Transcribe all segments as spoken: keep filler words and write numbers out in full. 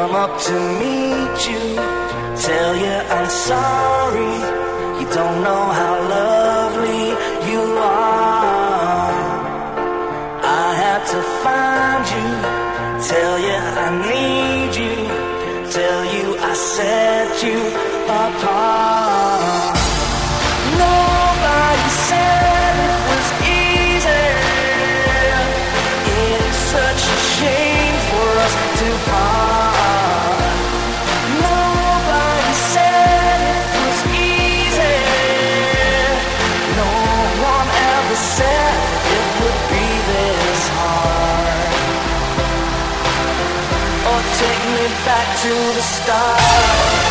come up to meet you, tell you I'm sorry. You don't know how lovely you are. I had to find you, tell you I need you, tell you I set you apart. Nobody said it was easy. It's such a shame for us to part. Nobody said it was easy. No one ever said it would be this hard. Or take me back to the start.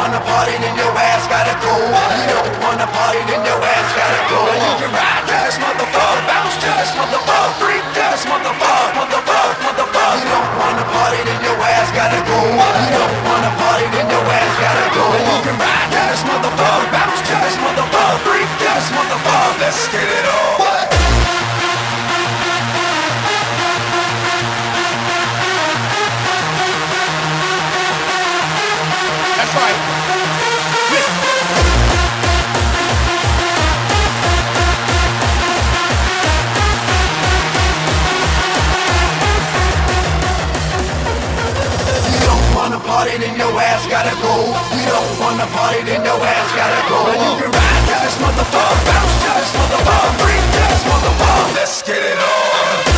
wanna party, then your ass gotta go. You don't wanna party, then your ass gotta go. You can ride to this motherfucker, bounce to this motherfucker, freak to this motherfucker, motherfucker, motherfucker. You don't wanna party, then your ass gotta go. You don't wanna party, then your ass gotta go. You can ride to this motherfucker, bounce to this motherfucker, freak to this motherfucker. Let's get it on. What? That's right. Listen. You don't wanna party, then your ass gotta go. You don't wanna party, then your ass gotta go. You can ride to this motherfucker, bounce to this motherfucker, freak to this motherfucker. Let's get it on.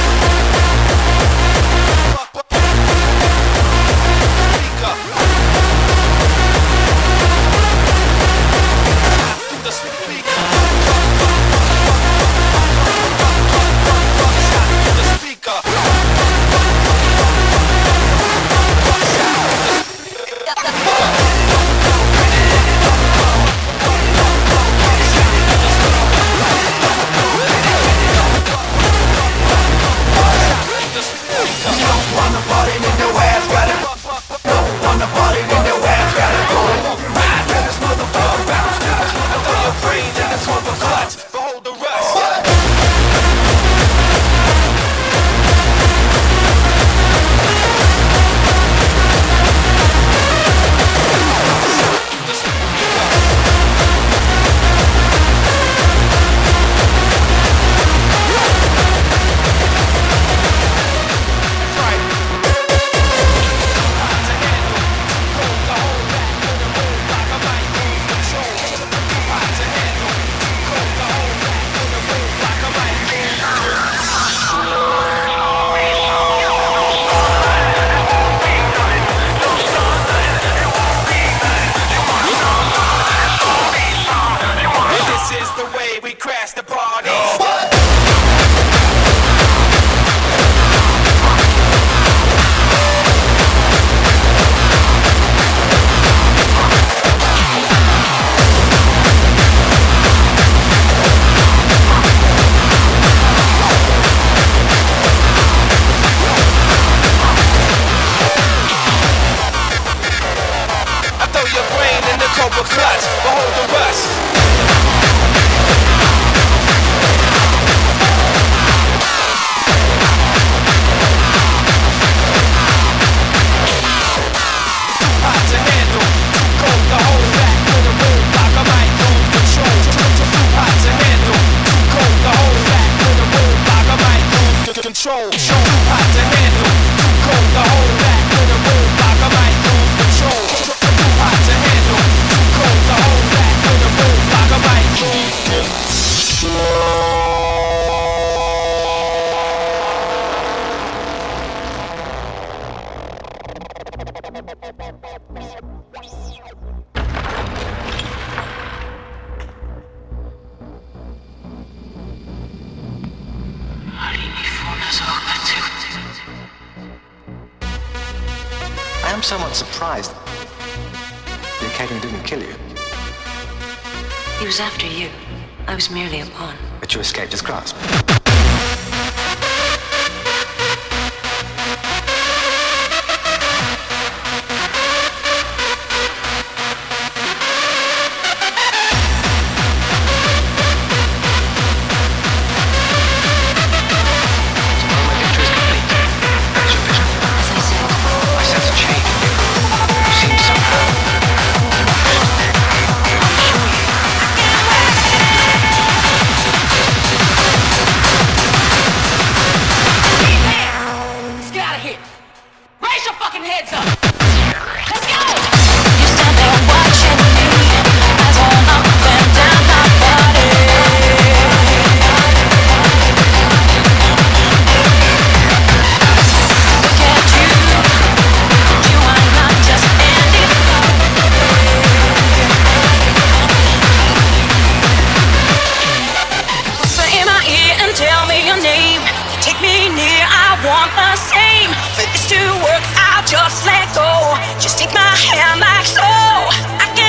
I am somewhat surprised that Kagan didn't kill you. He was after you. I was merely a pawn. But you escaped his grasp. Just let go. Just take my hand like so. I can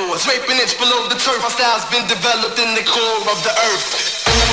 floor, scraping inch below the turf. My style's been developed in the core of the earth.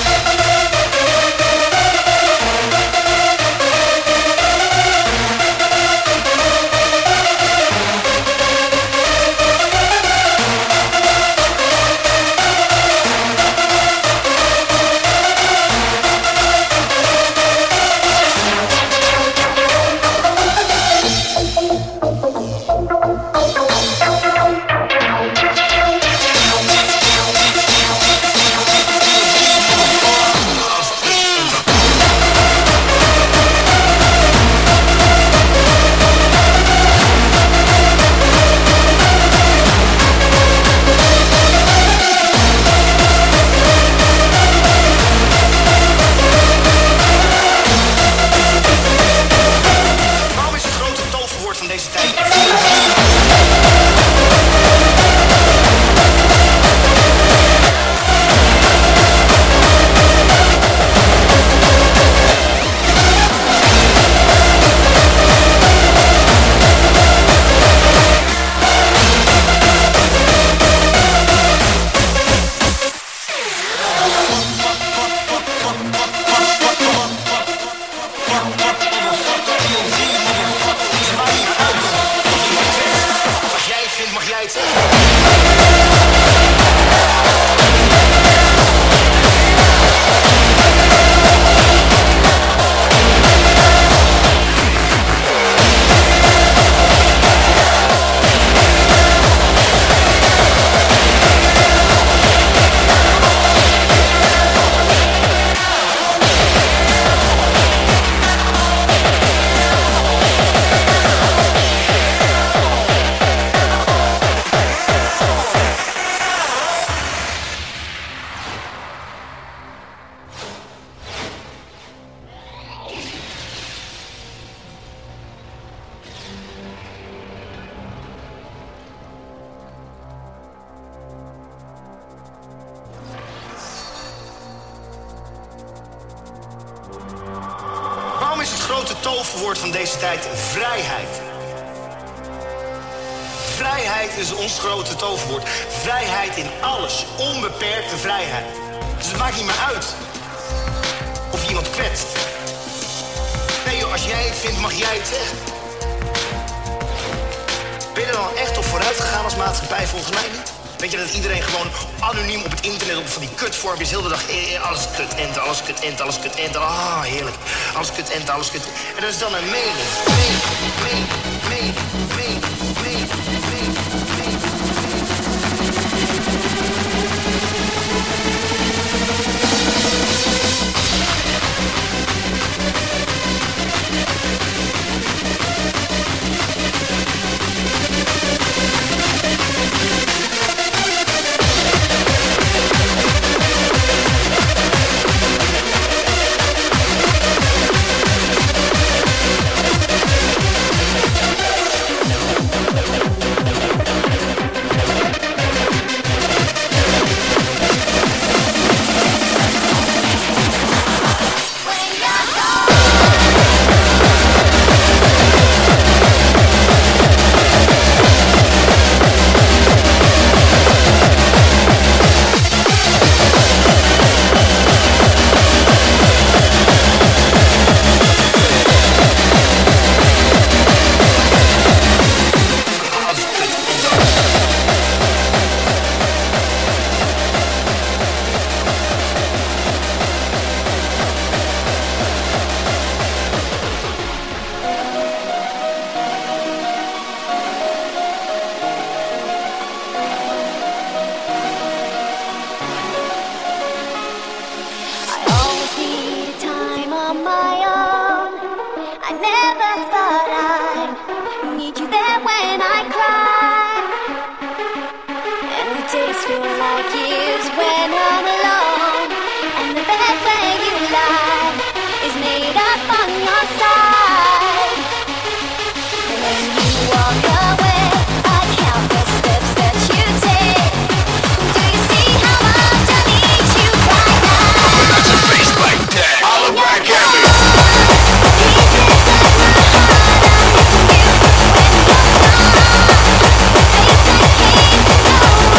Toverwoord van deze tijd, vrijheid. Vrijheid is ons grote toverwoord. Vrijheid in alles, onbeperkte vrijheid. Dus het maakt niet meer uit of je iemand kwetst. Nee joh, als jij het vindt, mag jij het zeggen. Ben je er dan echt op vooruit gegaan als maatschappij? Volgens mij niet. Weet je dat iedereen gewoon anoniem op het internet op van die kutvormpjes heel de dag eh, alles kut enter, alles kut enter, alles kut enter. Ah, heerlijk. Alles kut enter, alles kut. En dat is dan een mening. Mening, mening, mening, mening, mening, mening, mening. Know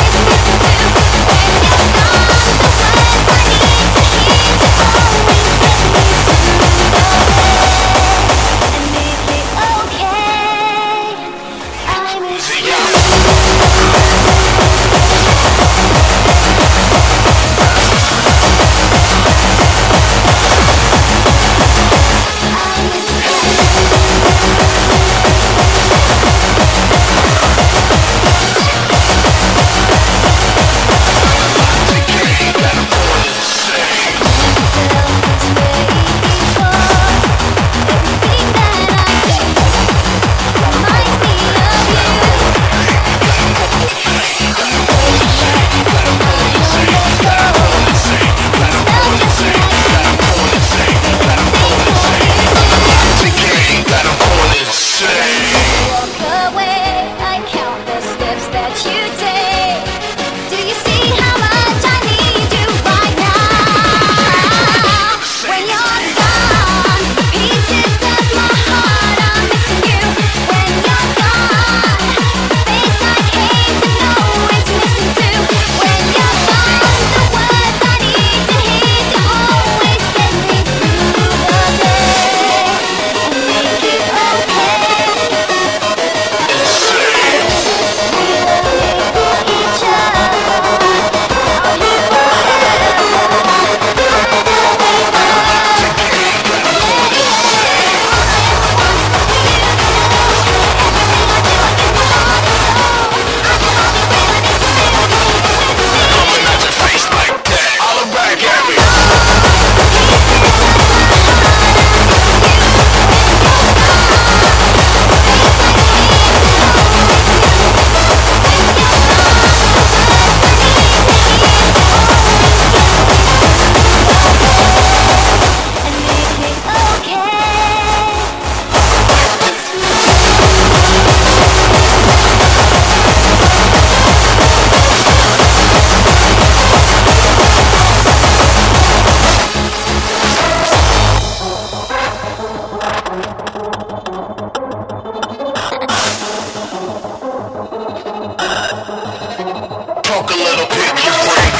smoke a little, pick your brain.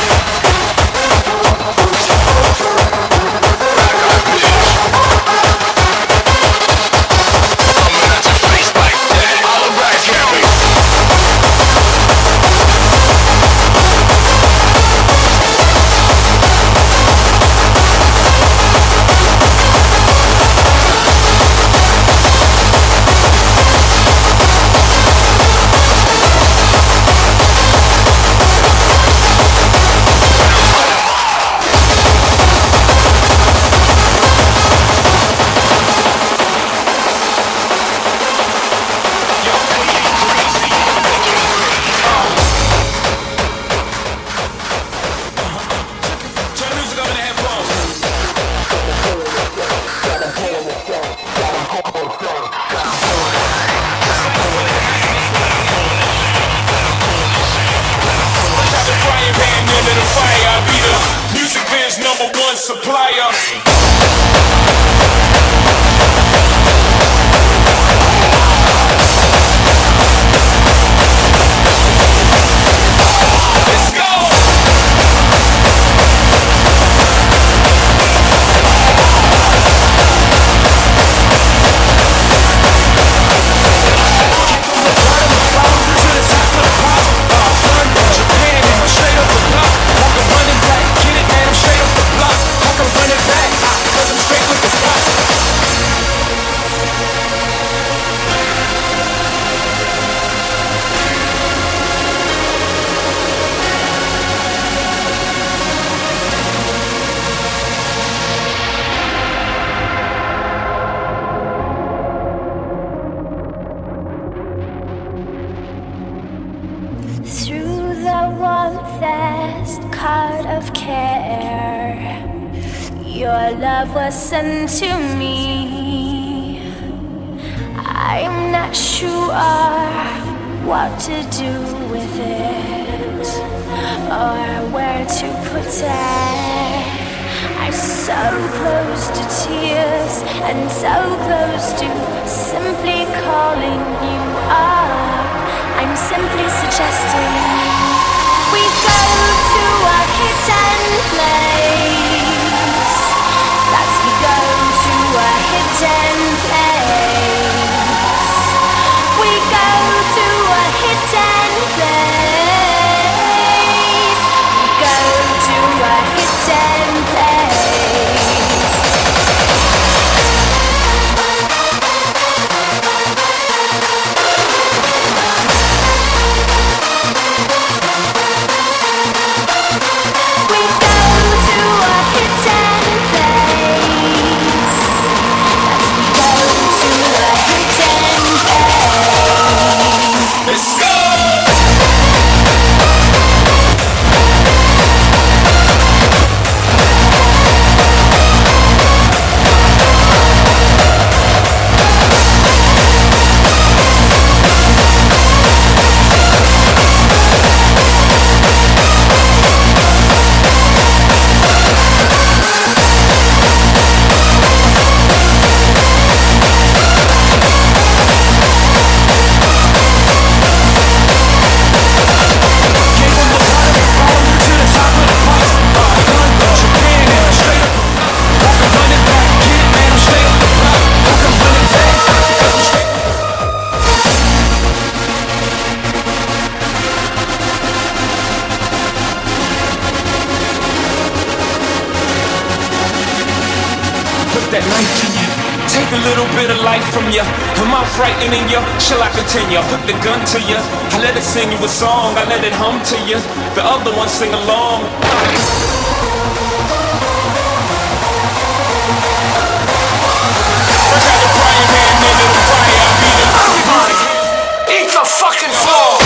Coming at your face like that. All right, Gabby. Listen to me. I'm not sure what to do with it or where to put it. I'm so close to tears and so close to simply calling you up. I'm simply suggesting we go to a hidden place. Let's go to a hidden place. We go to a hidden place. We go to a hidden place. We go to a hidden place. Let's go! That knife in you, take a little bit of life from you. Am I frightening you? Shall I continue? Put the gun to you. I let it sing you a song, I let it hum to you. The other one sing along. First have the frying pan, then it'll fry. I'll be the everybody. Eat the fucking floor.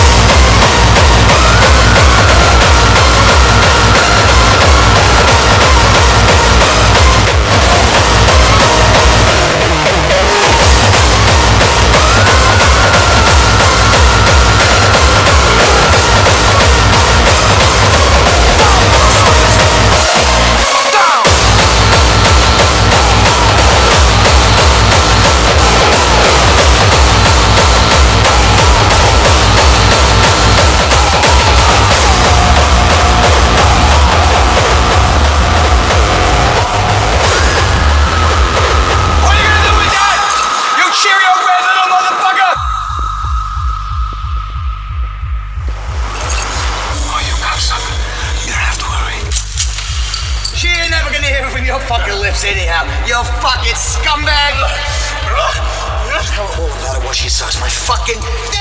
Open your fucking lips anyhow, you fucking scumbag! Tell her all about it while she sucks my fucking dick!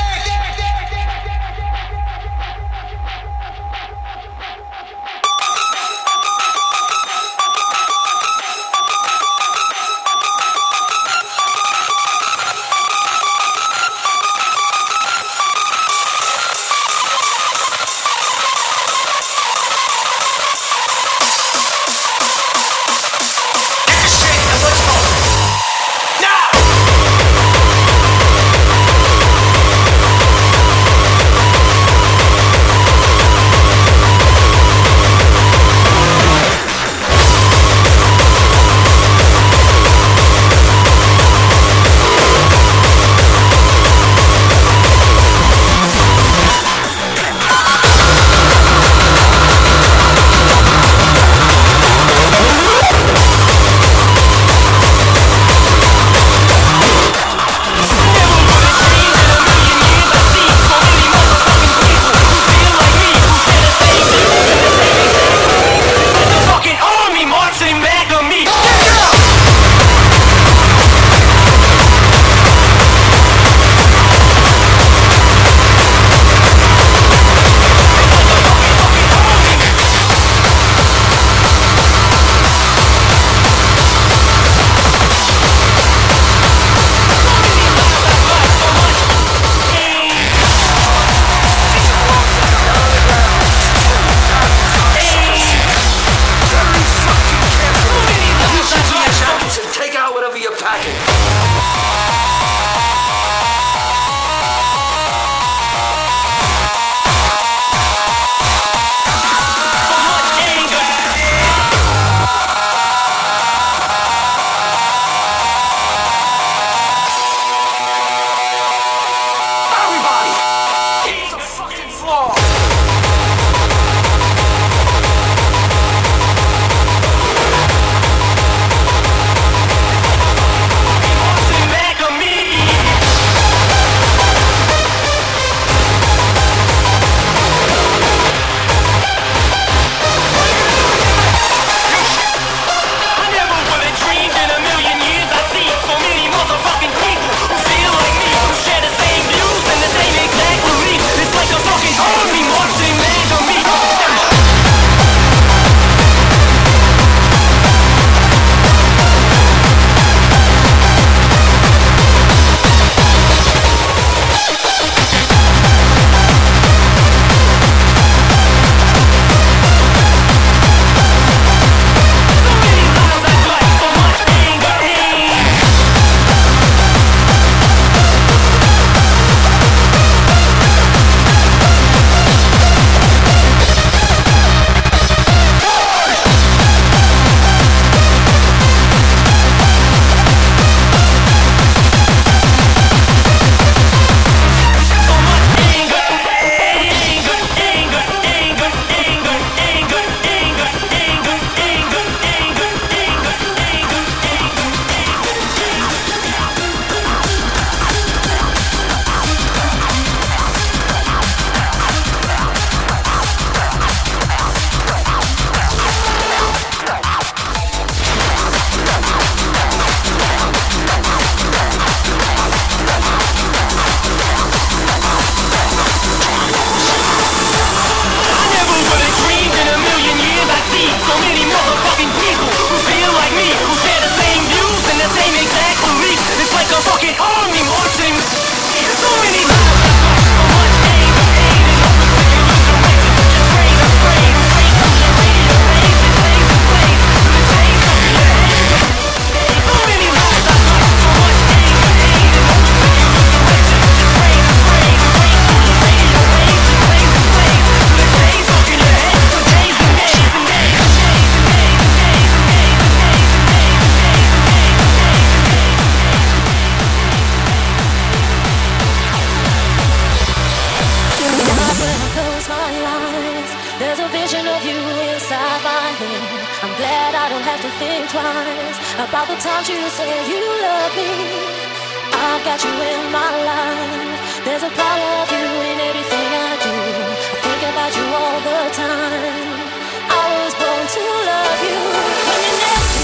twice about the times you say you love me. I've got you in my life. There's a part of you in everything I do. I think about you all the time. I was born to love you. When you're next to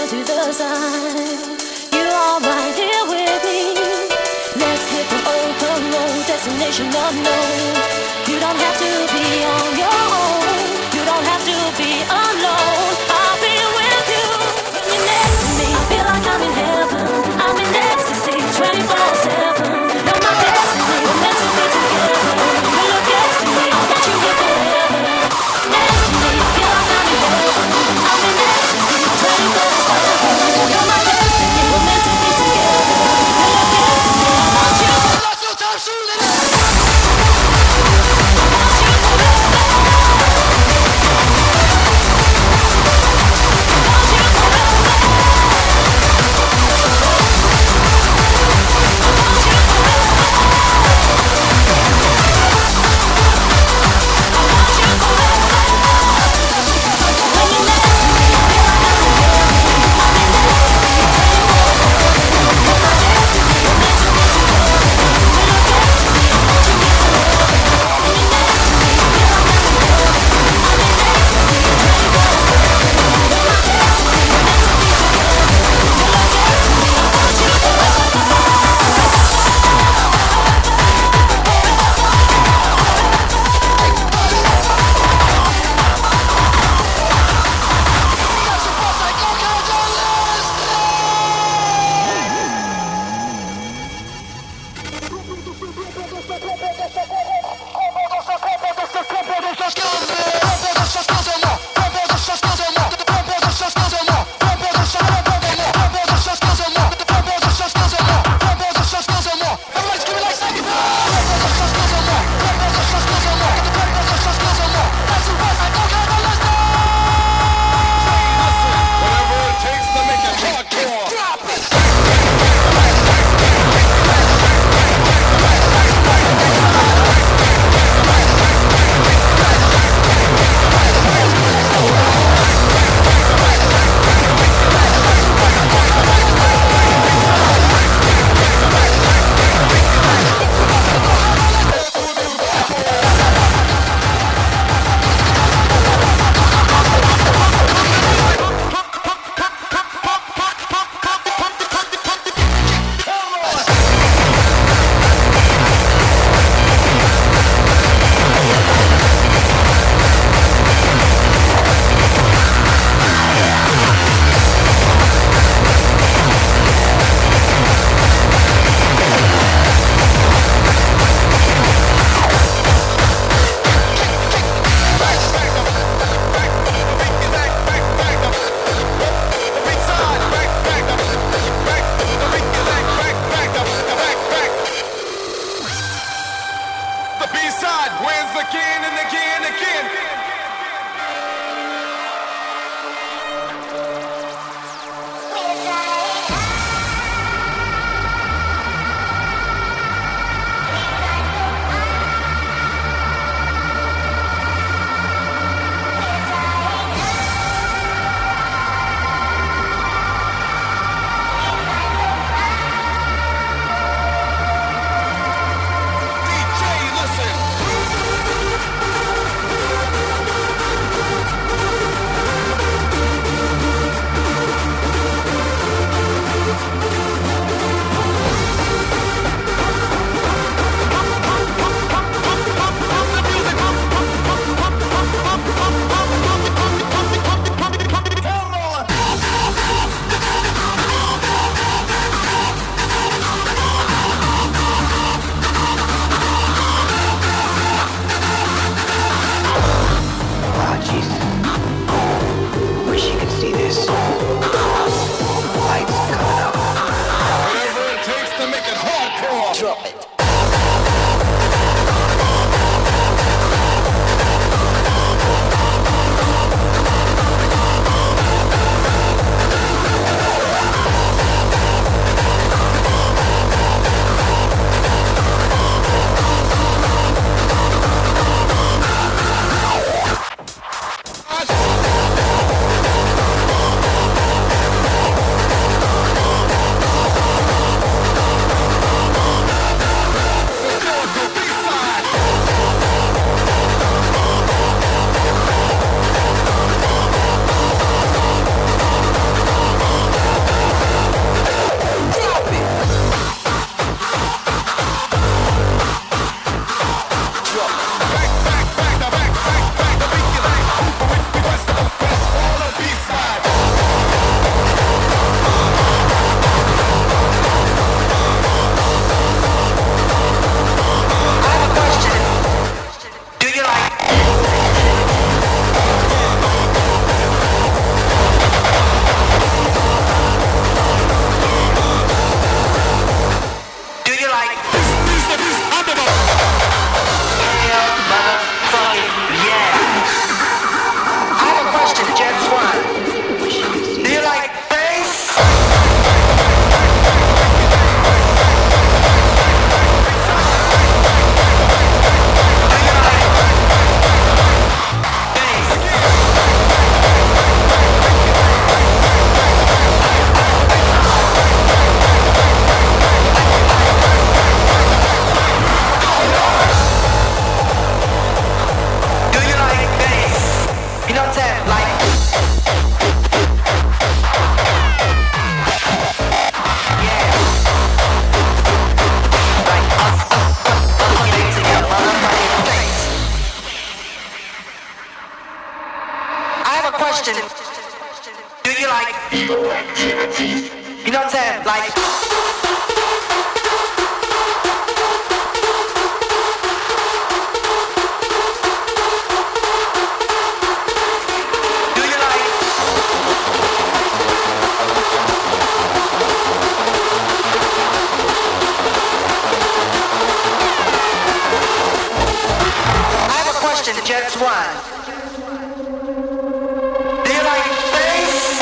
turn to the side. You are right here with me. Let's hit the open road, destination unknown. You don't have to be on your own. You don't have to be alone. I'll be with you when you're next to me. I feel like I'm in heaven. I'm in ecstasy, twenty-four seven. You're my destiny, we're meant to be together. You look next to me, I want you here forever. Next to me, I feel like I'm in heaven. I'm in ecstasy, twenty-four seven. You're my destiny, we're meant to be together. You look next to me, I want you. I lost no time, so little. I want you forever. You know what I'm saying? Like. Just one. Do you like bass?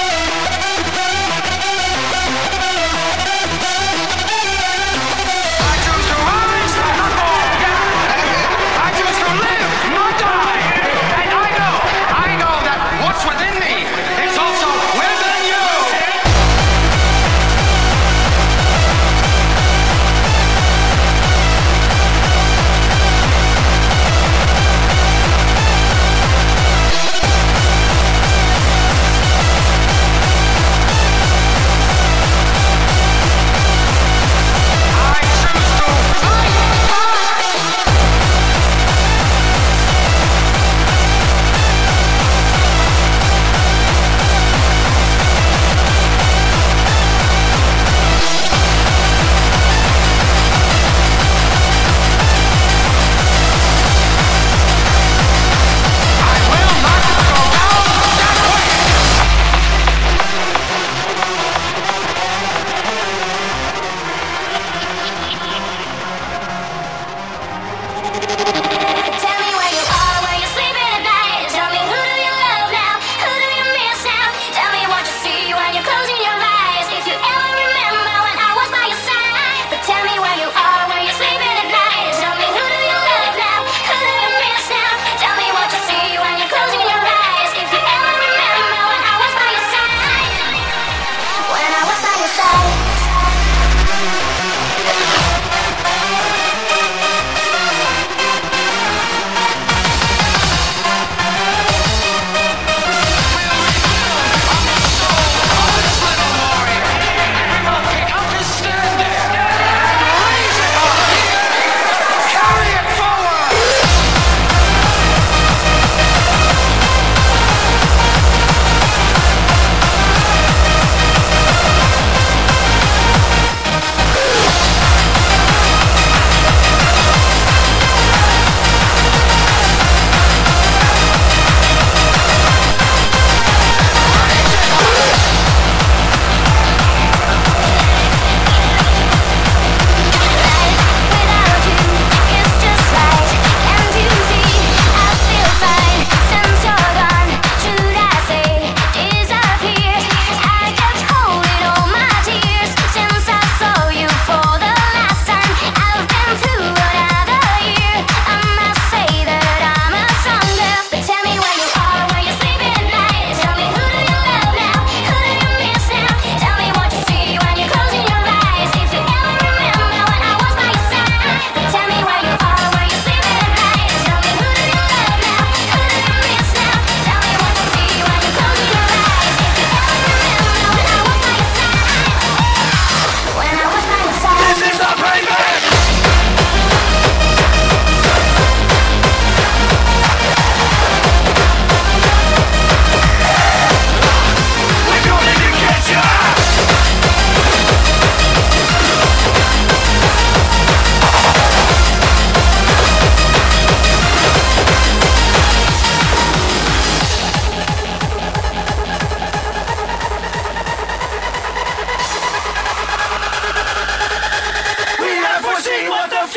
I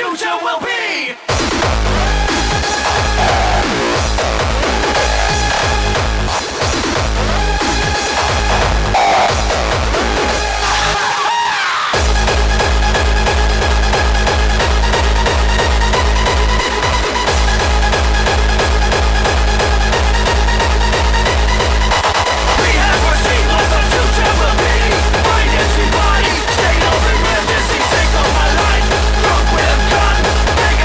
future will be. Take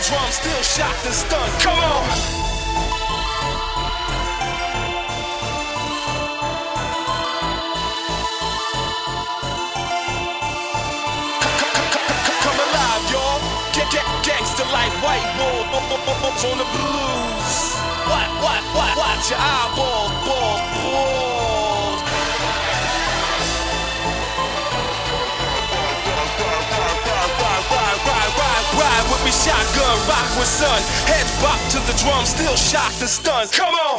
drum, still shocked and stunned. Come on. Come alive, y'all. Get, get, gangsta like white wolves on the blues. What, what, what, watch your eyeballs, balls, balls. Ride with me, shotgun, rock with sun. Heads bop to the drum, still shocked and stunned. Come on!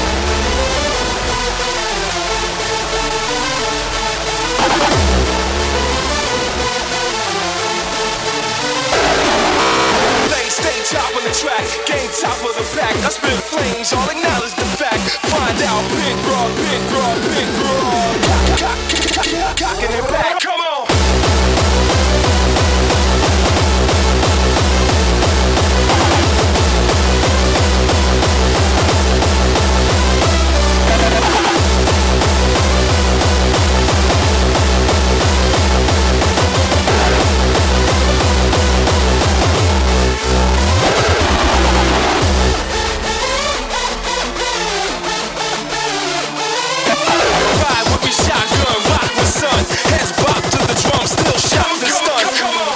Lane, stay top of the track, game top of the pack. I spit flames, all acknowledge the fact. Find out, big broad, big broad, big broad. Cock, cock, cock, cock, cocking it back. Come on! Heads bop to the drum, still shocked and stunned. Come on.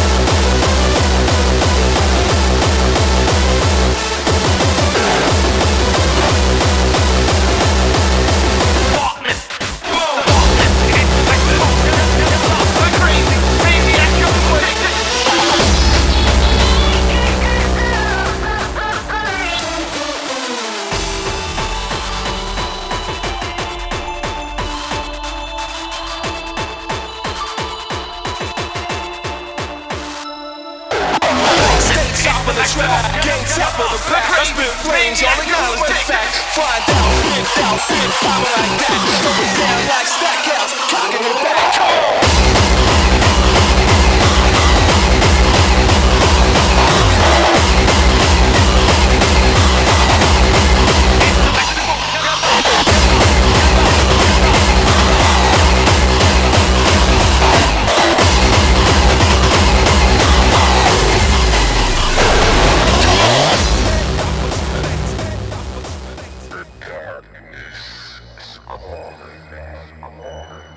Game top of the pack, I spit flames, all acknowledge the fact. Find out, big out, big power like that. Throw it down like Stackhouse, cocking it back. Come on. Darkness is calling.